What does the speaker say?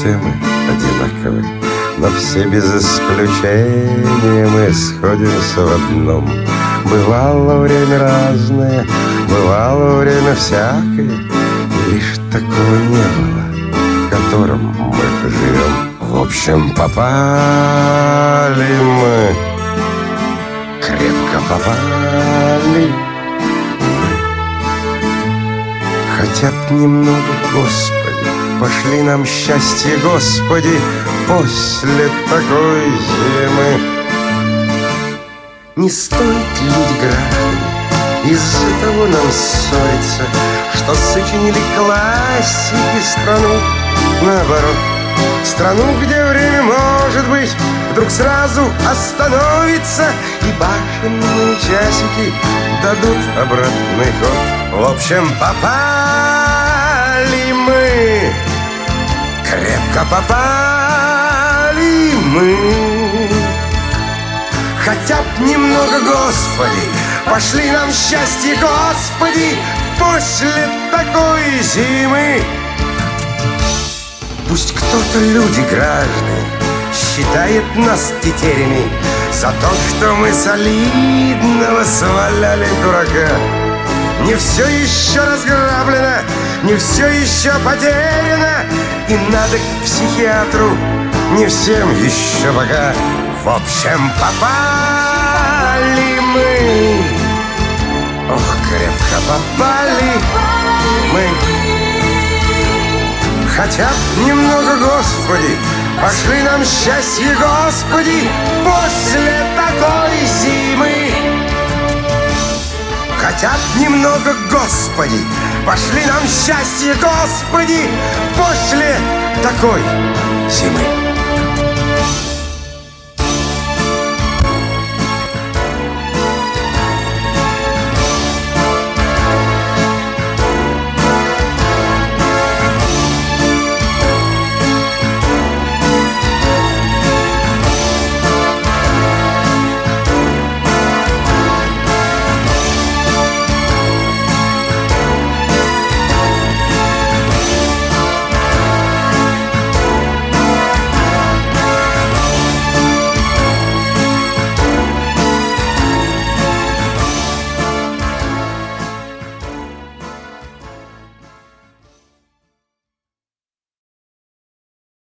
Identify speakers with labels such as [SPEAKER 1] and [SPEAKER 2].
[SPEAKER 1] все мы одинаковы, но все без исключения мы сходимся в одном. Бывало время разное, бывало время всякое, и лишь такого не было, в котором мы живем. В общем, попали мы, крепко попали, хотя б немного, Господи, пошли нам счастье, Господи, после такой зимы. Не стоит, люди граждане, из-за того нам ссориться, что сочинили классики страну, наоборот, страну, где время, может быть, вдруг сразу остановится, и башенные часики дадут обратный ход. В общем, попали мы, крепко попали мы, хотя б немного, Господи, пошли нам счастье, Господи, после такой зимы. Пусть кто-то, люди граждане, считает нас тетерями за то, что мы солидного сваляли дурака. Не все еще разграблено, не все еще потеряно, и надо к психиатру не всем еще пока. В общем, попали мы, ох, крепко попали мы, хотя б немного, Господи, пошли нам счастье, Господи, после такой зимы. Хотя б немного, Господи, пошли нам счастье, Господи, после такой зимы.